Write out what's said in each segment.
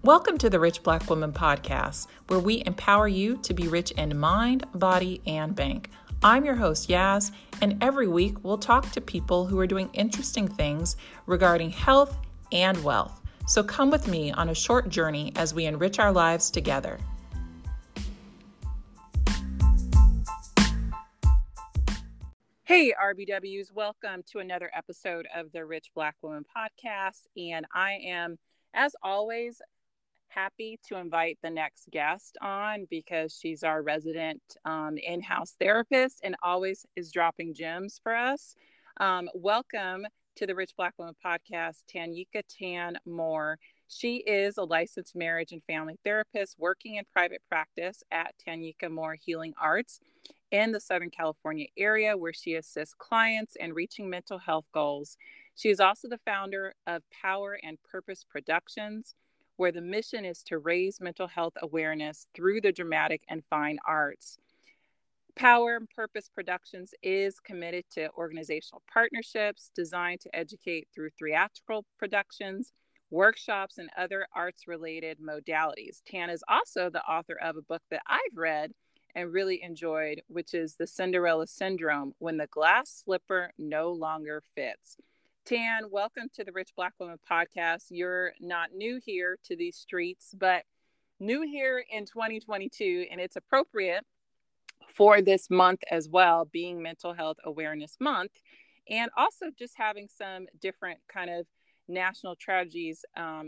Welcome to the Rich Black Woman Podcast, where we empower you to be rich in mind, body, and bank. I'm your host, Yaz, and every week we'll talk to people who are doing interesting things regarding health and wealth. So come with me on a short journey as we enrich our lives together. Hey, RBWs, welcome to another episode of the Rich Black Woman Podcast. And I am, as always, happy to invite the next guest on because she's our resident in-house therapist and always is dropping gems for us. Welcome to the Rich Black Woman Podcast, Tanyika Tan Moore. She is a licensed marriage and family therapist working in private practice at Tanyika Moore Healing Arts in the Southern California area, where she assists clients in reaching mental health goals. She is also the founder of Power and Purpose Productions, where the mission is to raise mental health awareness through the dramatic and fine arts. Power and Purpose Productions is committed to organizational partnerships designed to educate through theatrical productions, workshops, and other arts-related modalities. Tan is also the author of a book that I've read and really enjoyed, which is The Cinderella Syndrome: When the Glass Slipper No Longer Fits. Tan, welcome to the Rich Black Woman Podcast. You're not new here to these streets, but new here in 2022, and it's appropriate for this month as well, being Mental Health Awareness Month, and also just having some different kind of national tragedies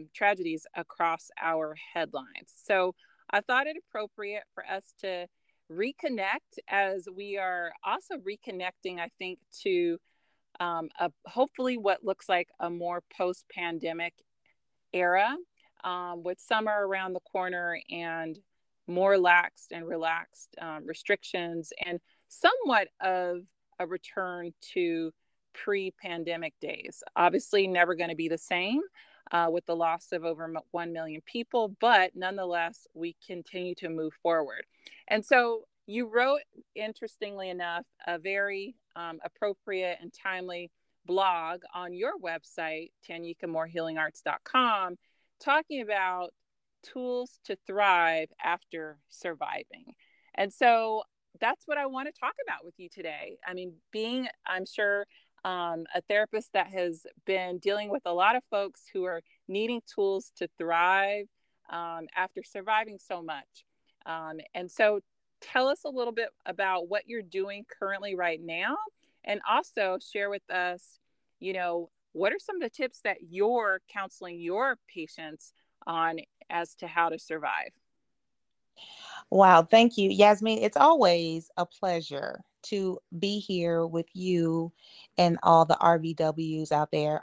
across our headlines. So I thought it appropriate for us to reconnect, as we are also reconnecting, I think, to hopefully what looks like a more post-pandemic era, with summer around the corner and more laxed and relaxed restrictions, and somewhat of a return to pre-pandemic days. Obviously never going to be the same with the loss of over 1 million people, but nonetheless, we continue to move forward. And so you wrote, interestingly enough, a very appropriate and timely blog on your website, TanyikaMooreHealingArts.com, talking about tools to thrive after surviving. And so that's what I want to talk about with you today. I mean, being, I'm sure, a therapist that has been dealing with a lot of folks who are needing tools to thrive after surviving so much. And so tell us a little bit about what you're doing currently right now, and also share with us, what are some of the tips that you're counseling your patients on as to how to survive? Wow. Thank you, Yasmin. It's always a pleasure to be here with you and all the RBWs out there.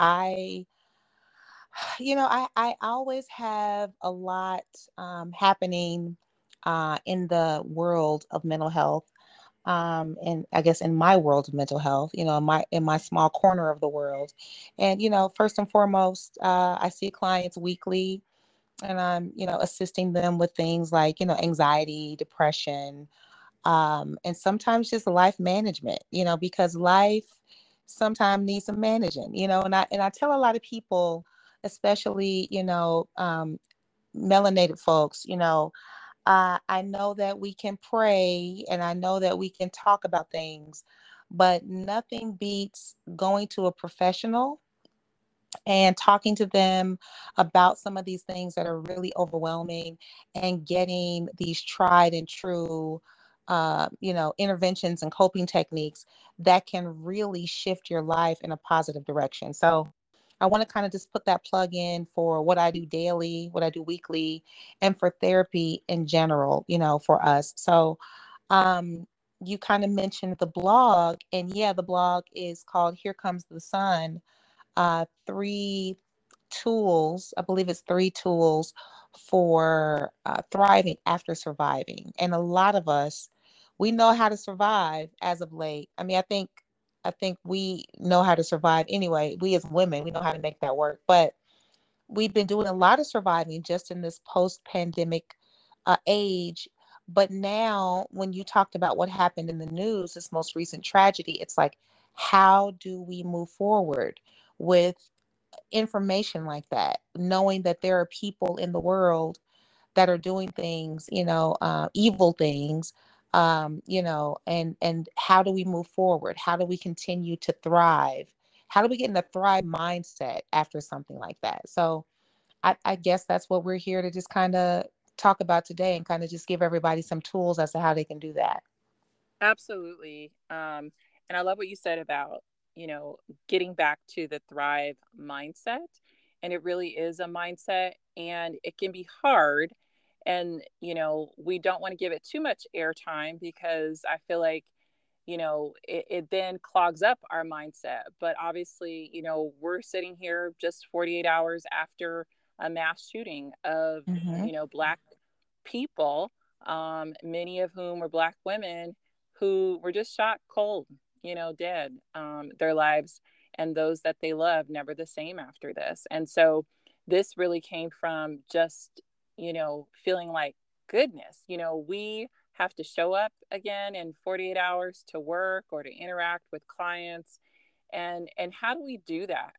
I always have a lot happening in the world of mental health. And I guess in my world of mental health, in my small corner of the world. And, first and foremost, I see clients weekly, and I'm, assisting them with things like, anxiety, depression, and sometimes just life management, because life sometimes needs some managing, and I tell a lot of people, especially, melanated folks, I know that we can pray and I know that we can talk about things, but nothing beats going to a professional and talking to them about some of these things that are really overwhelming, and getting these tried and true, interventions and coping techniques that can really shift your life in a positive direction. So I want to kind of just put that plug in for what I do daily, what I do weekly, and for therapy in general, for us. So you kind of mentioned the blog, and yeah, the blog is called Here Comes the Sun. 3 tools, I believe it's 3 tools for thriving after surviving. And a lot of us, we know how to survive as of late. I mean, I think we know how to survive anyway. We as women, we know how to make that work. But we've been doing a lot of surviving just in this post-pandemic age. But now, when you talked about what happened in the news, this most recent tragedy, it's like, how do we move forward with information like that, knowing that there are people in the world that are doing things, evil things, and how do we move forward? How do we continue to thrive? How do we get in a thrive mindset after something like that? So I guess that's what we're here to just kind of talk about today, and kind of just give everybody some tools as to how they can do that. Absolutely. And I love what you said about, getting back to the thrive mindset. And it really is a mindset, and it can be hard. And, we don't want to give it too much airtime, because I feel like, it then clogs up our mindset. But obviously, we're sitting here just 48 hours after a mass shooting of, Mm-hmm. Black people, many of whom were Black women who were just shot cold, dead. Their lives and those that they love never the same after this. And so this really came from just, feeling like, goodness, we have to show up again in 48 hours to work or to interact with clients. And how do we do that?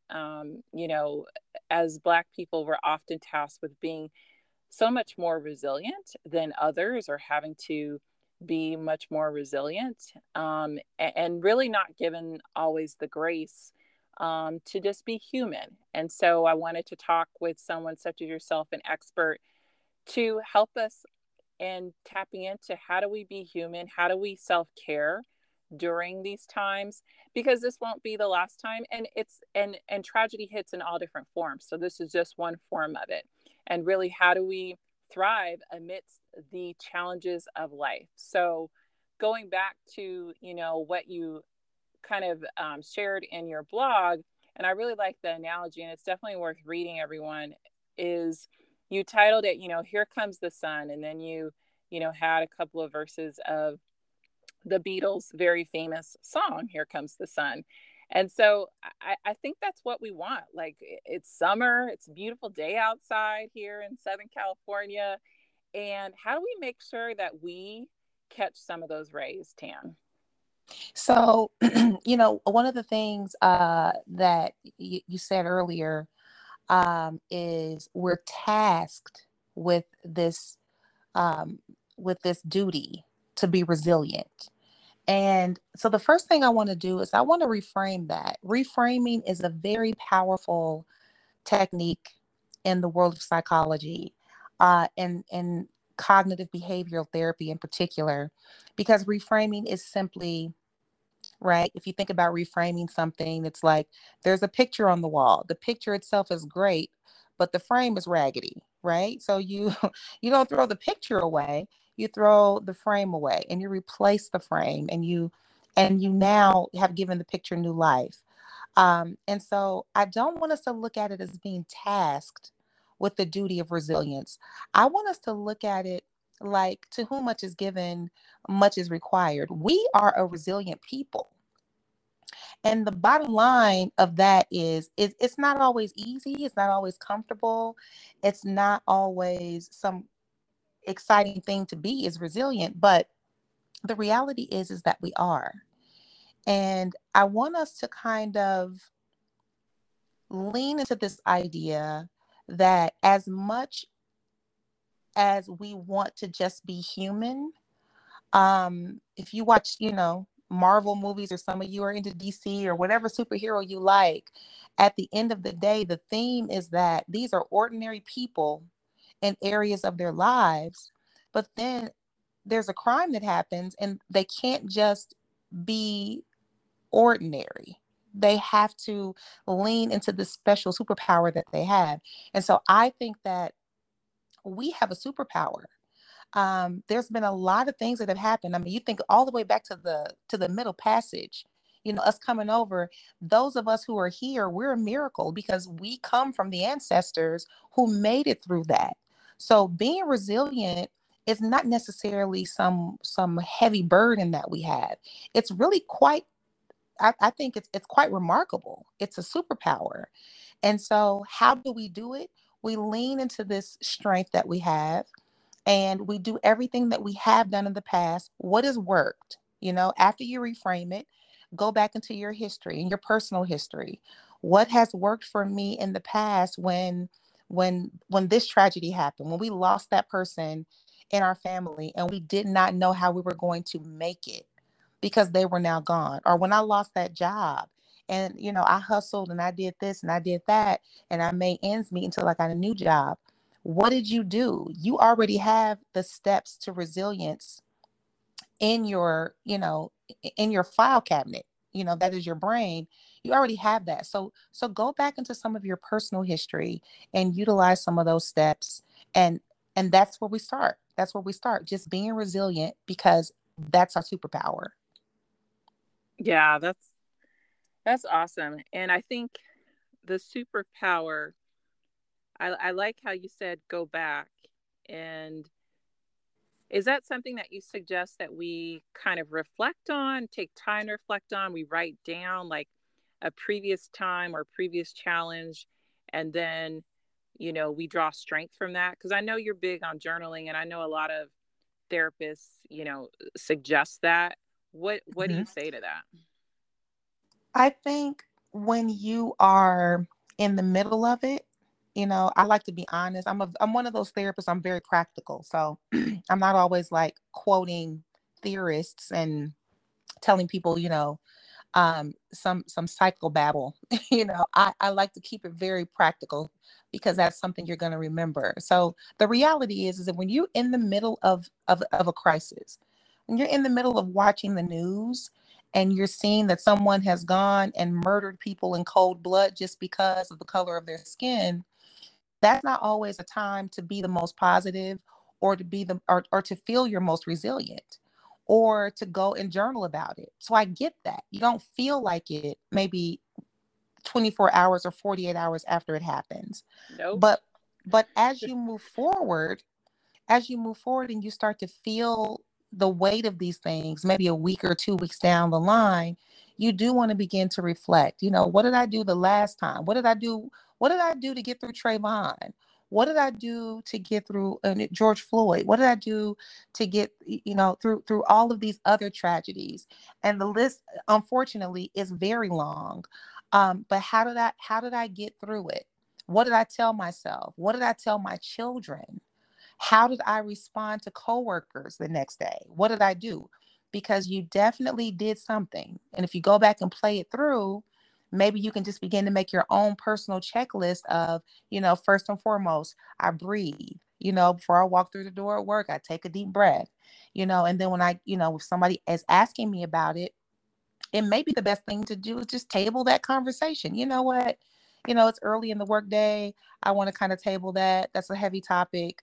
As Black people, we're often tasked with being so much more resilient than others, or having to be much more resilient, and really not given always the grace, to just be human. And so I wanted to talk with someone such as yourself, an expert, to help us in tapping into how do we be human, how do we self-care during these times, because this won't be the last time. And and tragedy hits in all different forms, so this is just one form of it. And really, how do we thrive amidst the challenges of life? So going back to, what you kind of, shared in your blog, and I really like the analogy, and it's definitely worth reading, everyone, is you titled it, Here Comes the Sun. And then you had a couple of verses of the Beatles' very famous song, Here Comes the Sun. And so I think that's what we want. Like, it's summer, it's a beautiful day outside here in Southern California. And how do we make sure that we catch some of those rays, Tam? So, one of the things that you said earlier, is we're tasked with um, this duty to be resilient. And so the first thing I want to do is I want to reframe that. Reframing is a very powerful technique in the world of psychology, and cognitive behavioral therapy in particular, because reframing is simply, right? If you think about reframing something, it's like there's a picture on the wall. The picture itself is great, but the frame is raggedy, right? So you you don't throw the picture away, you throw the frame away, and you replace the frame, and you now have given the picture new life. And so I don't want us to look at it as being tasked with the duty of resilience. I want us to look at it like, to whom much is given, much is required. We are a resilient people. And the bottom line of that is it's not always easy. It's not always comfortable. It's not always some exciting thing to be is resilient. But the reality is that we are. And I want us to kind of lean into this idea that as much as we want to just be human, if you watch, Marvel movies, or some of you are into DC or whatever superhero you like, at the end of the day, the theme is that these are ordinary people in areas of their lives, but then there's a crime that happens and they can't just be ordinary. They have to lean into the special superpower that they have. And so I think that we have a superpower. There's been a lot of things that have happened. I mean, you think all the way back to the Middle Passage, us coming over. Those of us who are here, we're a miracle because we come from the ancestors who made it through that. So being resilient is not necessarily some heavy burden that we have. It's really quite, I think it's quite remarkable. It's a superpower. And so how do we do it? We lean into this strength that we have, and we do everything that we have done in the past. What has worked? After you reframe it, Go back into your history and your personal history. What has worked for me in the past when this tragedy happened, when we lost that person in our family and we did not know how we were going to make it because they were now gone, or when I lost that job and I hustled and I did this and I did that and I made ends meet until I got a new job. What did you do? You already have the steps to resilience in your, in your file cabinet, that is your brain. You already have that. So go back into some of your personal history and utilize some of those steps. And that's where we start. That's where we start. Just being resilient, because that's our superpower. Yeah, that's awesome. And I think the superpower, I like how you said go back. And is that something that you suggest that we kind of reflect on, take time to reflect on? We write down like a previous time or previous challenge, and then, we draw strength from that. Because I know you're big on journaling, and I know a lot of therapists, suggest that. What do Mhm. you say to that? I think when you are in the middle of it, I like to be honest. I'm one of those therapists. I'm very practical. So I'm not always like quoting theorists and telling people, some psychobabble. I like to keep it very practical because that's something you're going to remember. So the reality is that when you're in the middle of a crisis, when you're in the middle of watching the news and you're seeing that someone has gone and murdered people in cold blood just because of the color of their skin, that's not always a time to be the most positive, or to be or to feel your most resilient, or to go and journal about it. So I get that you don't feel like it maybe 24 hours or 48 hours after it happens. Nope. But as you move forward and you start to feel the weight of these things, maybe a week or 2 weeks down the line, you do want to begin to reflect. What did I do the last time? What did I do? What did I do to get through Trayvon? What did I do to get through George Floyd? What did I do to get, through all of these other tragedies? And the list, unfortunately, is very long. But how did I get through it? What did I tell myself? What did I tell my children? How did I respond to coworkers the next day? What did I do? Because you definitely did something. And if you go back and play it through, maybe you can just begin to make your own personal checklist of, first and foremost, I breathe. Before I walk through the door at work, I take a deep breath, and then when if somebody is asking me about it, it may be the best thing to do is just table that conversation. You know what? It's early in the workday. I want to kind of table that. That's a heavy topic.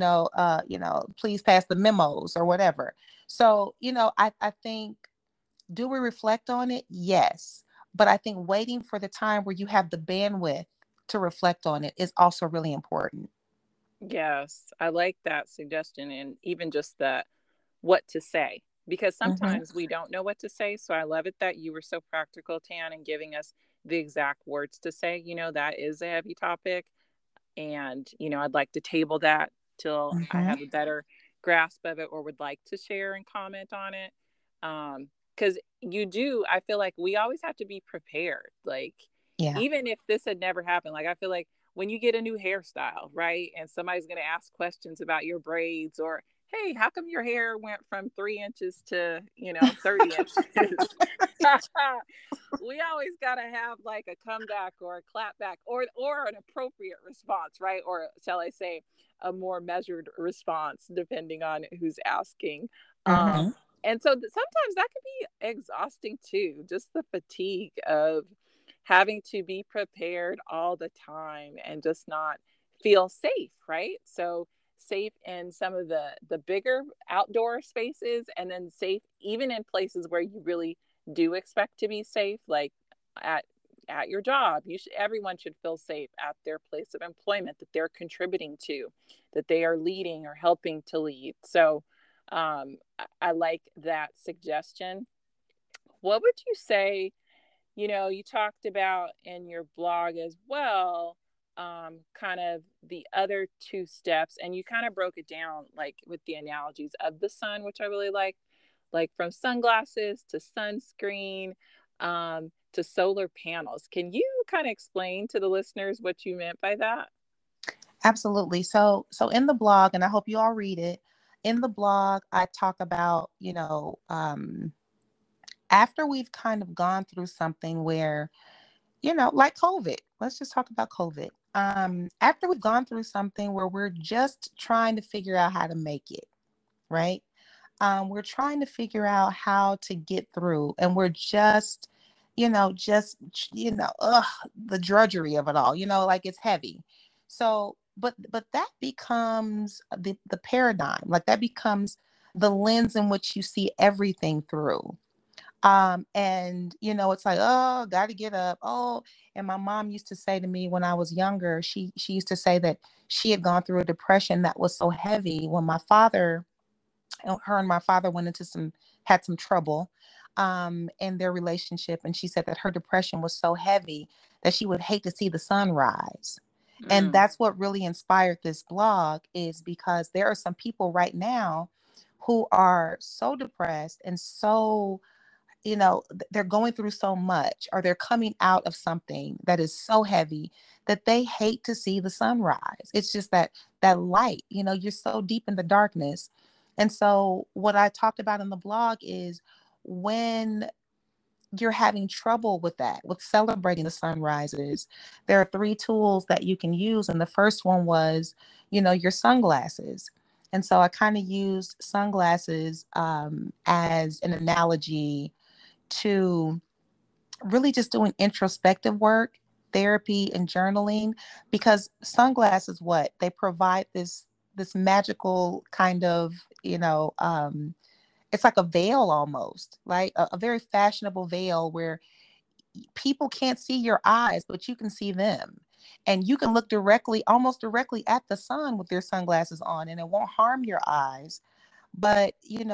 Please pass the memos or whatever. So, I think, do we reflect on it? Yes. But I think waiting for the time where you have the bandwidth to reflect on it is also really important. Yes, I like that suggestion, and even just the what to say, because Mm-hmm. sometimes we don't know what to say. So I love it that you were so practical, Tan, and giving us the exact words to say. That is a heavy topic, and I'd like to table that till I Mm-hmm. have a better grasp of it, or would like to share and comment on it. Because I feel like we always have to be prepared. Like, Yeah. even if this had never happened, like I feel like when you get a new hairstyle, right, and somebody's going to ask questions about your braids, or hey, how come your hair went from 3 inches to 30 inches? We always got to have like a comeback or a clapback, or an appropriate response, right? Or shall I say a more measured response, depending on who's asking. Mm-hmm. And so sometimes that can be exhausting too, just the fatigue of having to be prepared all the time and just not feel safe, right? So safe in some of the bigger outdoor spaces, and then safe even in places where you really do expect to be safe, like at your job. Everyone should feel safe at their place of employment, that they're contributing to, that they are leading or helping to lead. So I like that suggestion. What would you say, you talked about in your blog as well, kind of the other two steps, and you kind of broke it down like with the analogies of the sun, which I really like. like from sunglasses to sunscreen, to solar panels. Can you kind of explain to the listeners what you meant by that? Absolutely. So in the blog, and I hope you all read it, in the blog, I talk about, after we've kind of gone through something where, like COVID, let's just talk about COVID. After we've gone through something where we're just trying to figure out how to make it, right? We're trying to figure out how to get through, and we're just, ugh, the drudgery of it all, like it's heavy. So, but that becomes the paradigm, like that becomes the lens in which you see everything through. And it's like, oh, got to get up. Oh, and my mom used to say to me when I was younger, she used to say that she had gone through a depression that was so heavy when her and my father had some trouble in their relationship. And she said that her depression was so heavy that she would hate to see the sun rise. And Mm. that's what really inspired this blog, is because there are some people right now who are so depressed and so, they're going through so much, or they're coming out of something that is so heavy that they hate to see the sunrise. It's just that light, you're so deep in the darkness. And so what I talked about in the blog is, when you're having trouble with that, with celebrating the sunrises, there are three tools that you can use. And the first one was, your sunglasses. And so I kind of used sunglasses as an analogy to really just doing introspective work, therapy, and journaling, because sunglasses, what they provide, this magical kind of, it's like a veil, almost like a very fashionable veil where people can't see your eyes, but you can see them. And you can look almost directly at the sun with your sunglasses on, and it won't harm your eyes. But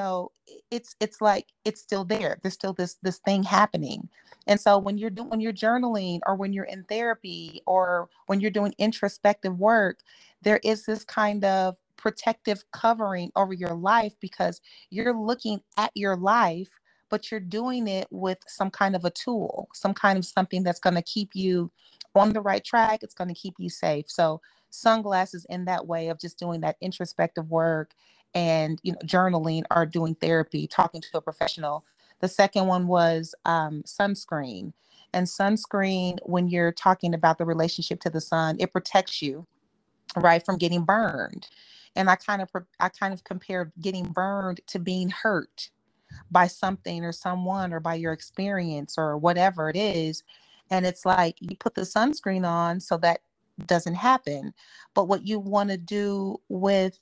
it's like it's still there. There's still this thing happening. And so when you're journaling, or when you're in therapy, or when you're doing introspective work, there is this kind of protective covering over your life, because you're looking at your life, but you're doing it with some kind of a tool, some kind of something that's going to keep you on the right track. It's going to keep you safe. So sunglasses, in that way of just doing that introspective work, and journaling, or doing therapy, talking to a professional. The second one was sunscreen. And sunscreen, when you're talking about the relationship to the sun, it protects you, right, from getting burned. And I kind of compared getting burned to being hurt by something or someone, or by your experience, or whatever it is. And it's like you put the sunscreen on so that doesn't happen. But what you want to do with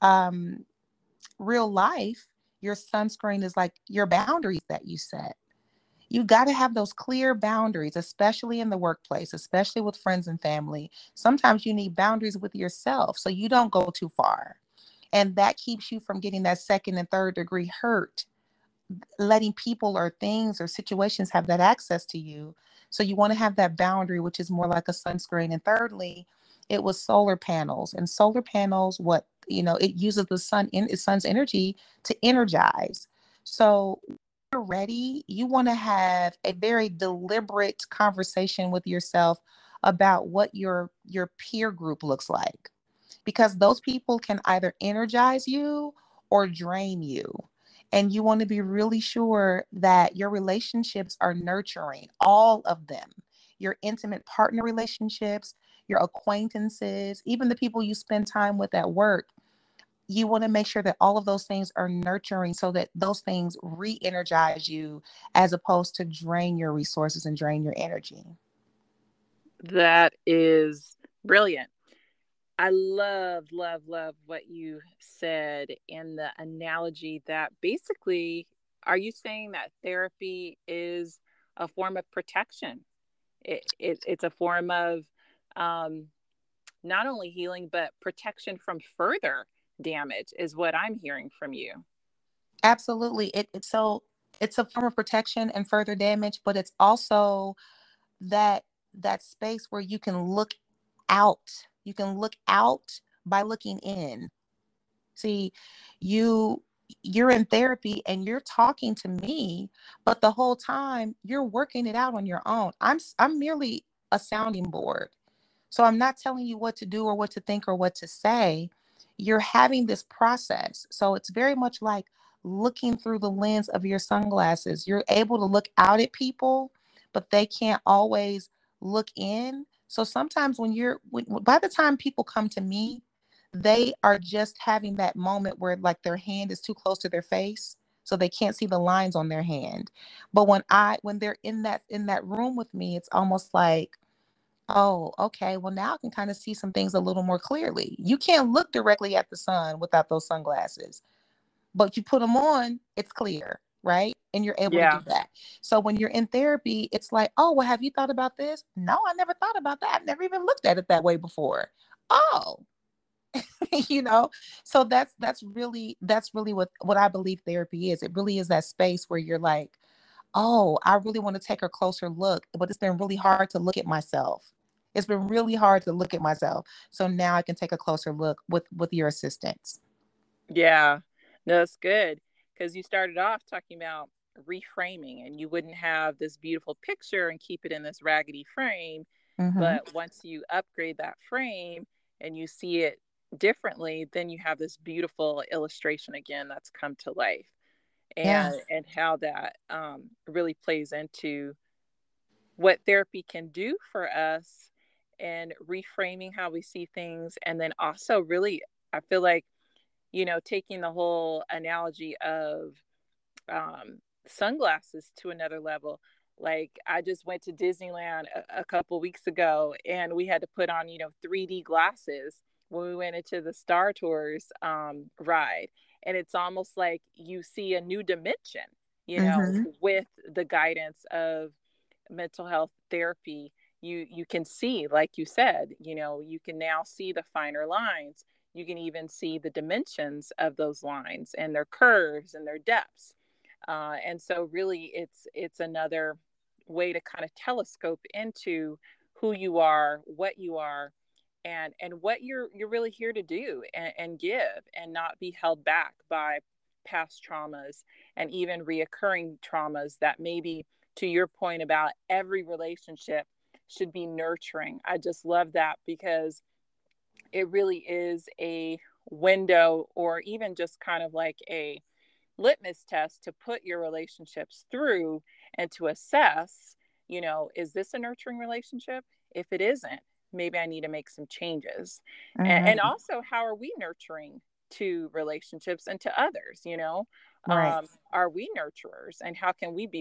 um, real life, your sunscreen is like your boundaries that you set. You got to have those clear boundaries, especially in the workplace, especially with friends and family. Sometimes you need boundaries with yourself so you don't go too far. And that keeps you from getting that second and third degree hurt, letting people or things or situations have that access to you. So you want to have that boundary, which is more like a sunscreen. And thirdly, it was solar panels. And solar panels, it uses the sun's energy to energize. So when you're ready, you want to have a very deliberate conversation with yourself about what your peer group looks like, because those people can either energize you or drain you. And you want to be really sure that your relationships are nurturing, all of them, your intimate partner relationships, your acquaintances, even the people you spend time with at work. You want to make sure that all of those things are nurturing, so that those things re-energize you, as opposed to drain your resources and drain your energy. That is brilliant. I love, love, love what you said in the analogy that basically, are you saying that therapy is a form of protection? It's a form of um, not only healing, but protection from further damage, is what I'm hearing from you. Absolutely. It's a form of protection and further damage, but it's also that space where you can look out. You can look out by looking in. See, you you're in therapy and you're talking to me, but the whole time you're working it out on your own. I'm merely a sounding board. So I'm not telling you what to do or what to think or what to say. You're having this process. So it's very much like looking through the lens of your sunglasses. You're able to look out at people, but they can't always look in. So sometimes by the time people come to me, they are just having that moment where like their hand is too close to their face, so they can't see the lines on their hand. But when they're in that room with me, it's almost like, oh, okay, well now I can kind of see some things a little more clearly. You can't look directly at the sun without those sunglasses, but you put them on, it's clear, right? And you're able to Yeah. do that. So when you're in therapy, it's like, oh, well, have you thought about this? No, I never thought about that. I've never even looked at it that way before. Oh, you know. So that's really what I believe therapy is. It really is that space where you're like, oh, I really want to take a closer look, but it's been really hard to look at myself. It's been really hard to look at myself. So now I can take a closer look with your assistance. Yeah. No, that's good. Because you started off talking about reframing, and you wouldn't have this beautiful picture and keep it in this raggedy frame. Mm-hmm. But once you upgrade that frame and you see it differently, then you have this beautiful illustration again that's come to life. Yeah. And how that really plays into what therapy can do for us, and reframing how we see things. And then also, really, I feel like, taking the whole analogy of sunglasses to another level. Like, I just went to Disneyland a couple weeks ago, and we had to put on, 3D glasses when we went into the Star Tours ride. And it's almost like you see a new dimension, Mm-hmm. with the guidance of mental health therapy. You can see, like you said, you can now see the finer lines. You can even see the dimensions of those lines and their curves and their depths. And so really it's another way to kind of telescope into who you are, what you are, and what you're really here to do, and give, and not be held back by past traumas and even reoccurring traumas that, maybe to your point about every relationship should be nurturing. I just love that, because it really is a window, or even just kind of like a litmus test to put your relationships through, and to assess, is this a nurturing relationship? If it isn't, maybe I need to make some changes. And Mm-hmm. also, how are we nurturing to relationships and to others? Right. Are we nurturers, and how can we be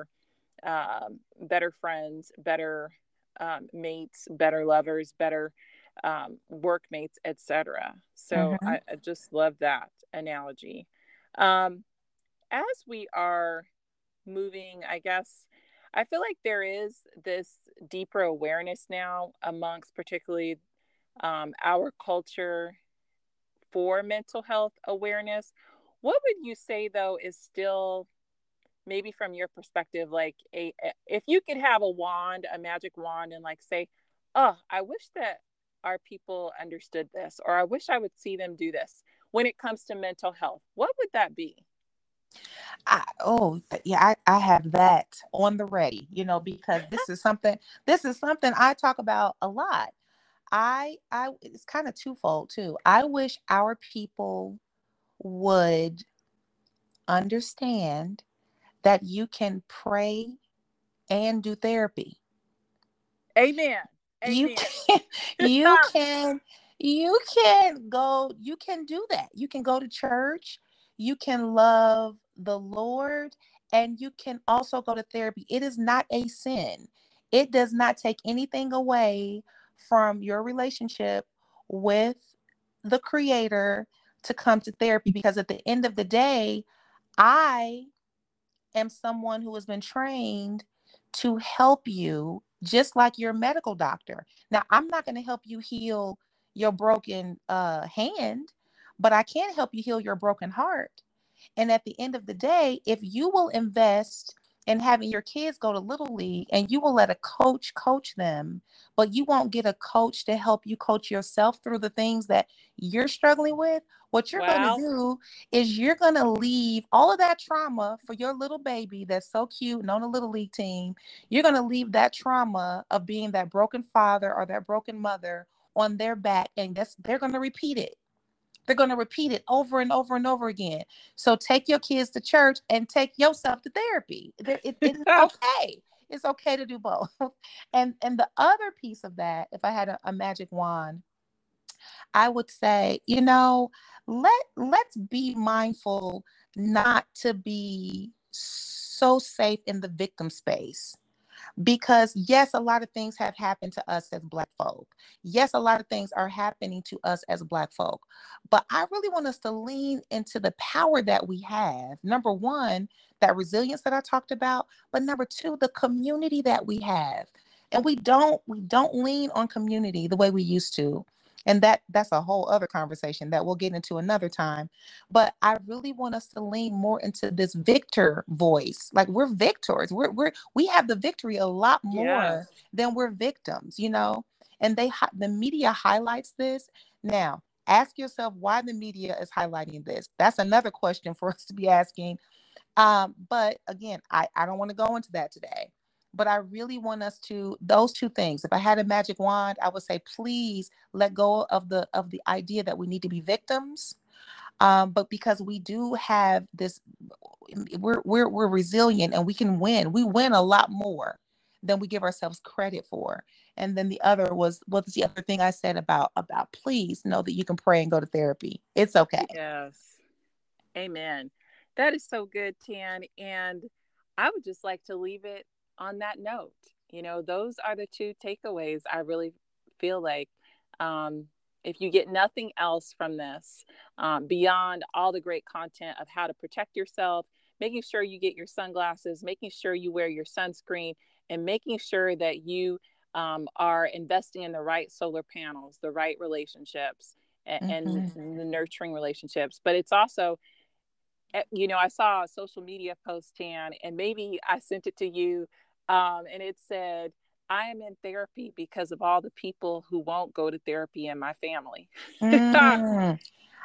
better friends, better mates, better lovers, better workmates, etc. So Mm-hmm. I just love that analogy. Um, as we are moving, I guess, I feel like there is this deeper awareness now amongst, particularly, our culture, for mental health awareness. What would you say, though, is still, maybe from your perspective, like, if you could have a wand, a magic wand, and like say, oh, I wish that our people understood this, or I wish I would see them do this when it comes to mental health, what would that be? Yeah, I have that on the ready, because this is something I talk about a lot. I it's kind of twofold too. I wish our people would understand that you can pray and do therapy. Amen. You Amen. can you can you can do that. You can go to church, you can love the Lord, and you can also go to therapy. It is not a sin. It does not take anything away from your relationship with the creator to come to therapy, because at the end of the day, I am someone who has been trained to help you just like your medical doctor. Now, I'm not going to help you heal your broken hand, but I can help you heal your broken heart. And at the end of the day, if you will invest and having your kids go to Little League, and you will let a coach them, but you won't get a coach to help you coach yourself through the things that you're struggling with. What you're going to Wow. do is you're going to leave all of that trauma for your little baby that's so cute and on a Little League team. You're going to leave that trauma of being that broken father or that broken mother on their back, and they're going to repeat it. They're going to repeat it over and over and over again. So take your kids to church and take yourself to therapy. It is okay. It's okay to do both. And the other piece of that, if I had a magic wand, I would say, let's be mindful not to be so safe in the victim space. Because yes, a lot of things have happened to us as Black folk. Yes, a lot of things are happening to us as Black folk. But I really want us to lean into the power that we have. Number one, that resilience that I talked about. But number two, the community that we have. And we don't lean on community the way we used to. And that's a whole other conversation that we'll get into another time. But I really want us to lean more into this victor voice. Like, we're victors. We have the victory a lot more than we're victims, And the media highlights this. Now, ask yourself why the media is highlighting this. That's another question for us to be asking. But again, I don't want to go into that today. But I really want us to, those two things. If I had a magic wand, I would say, please let go of the idea that we need to be victims. But because we do have this, we're resilient and we can win. We win a lot more than we give ourselves credit for. And then the other was, what was the other thing I said about please know that you can pray and go to therapy. It's okay. Yes. Amen. That is so good, Tan. And I would just like to leave it on that note. Those are the two takeaways. I really feel like if you get nothing else from this, beyond all the great content of how to protect yourself, making sure you get your sunglasses, making sure you wear your sunscreen, and making sure that you are investing in the right solar panels, the right relationships, and the nurturing relationships. But it's also, I saw a social media post, Tan, and maybe I sent it to you, and it said, I am in therapy because of all the people who won't go to therapy in my family. I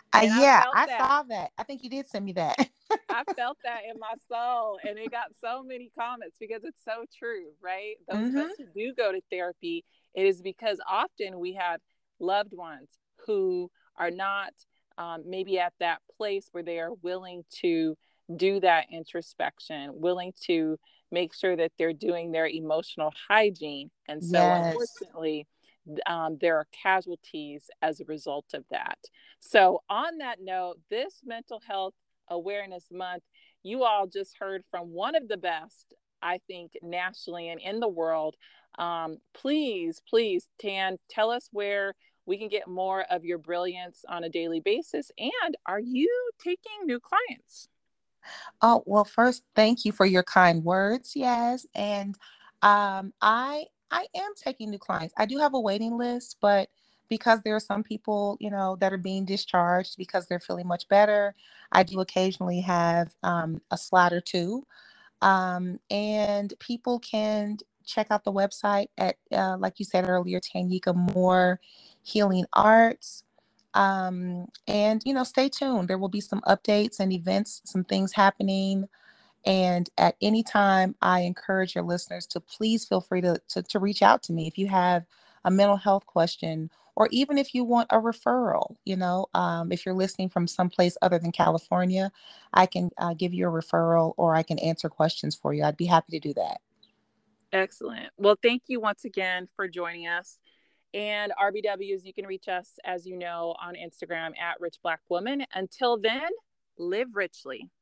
I saw that. I think you did send me that. I felt that in my soul, and it got so many comments because it's so true, right? Those of us who do go to therapy, it is because often we have loved ones who are not maybe at that place where they are willing to do that introspection, willing to make sure that they're doing their emotional hygiene. And so unfortunately, there are casualties as a result of that. So on that note, this Mental Health Awareness Month, you all just heard from one of the best, I think, nationally and in the world. Please, Tan, tell us where we can get more of your brilliance on a daily basis. And are you taking new clients? Oh, well, first, thank you for your kind words. Yes. And I am taking new clients. I do have a waiting list, but because there are some people, that are being discharged because they're feeling much better, I do occasionally have a slot or two. And people can check out the website at, like you said earlier, Tanyika Moore Healing Arts. And, stay tuned. There will be some updates and events, some things happening. And at any time, I encourage your listeners to please feel free to reach out to me if you have a mental health question, or even if you want a referral. If you're listening from someplace other than California, I can give you a referral, or I can answer questions for you. I'd be happy to do that. Excellent. Well, thank you once again for joining us. And RBWs, you can reach us, as you know, on Instagram at Rich Black Woman. Until then, live richly.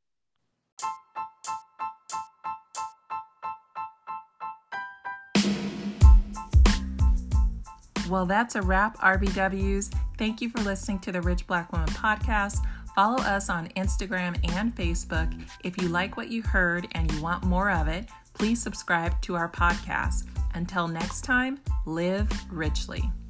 Well, that's a wrap, RBWs. Thank you for listening to the Rich Black Woman podcast. Follow us on Instagram and Facebook. If you like what you heard and you want more of it, please subscribe to our podcast. Until next time, live richly.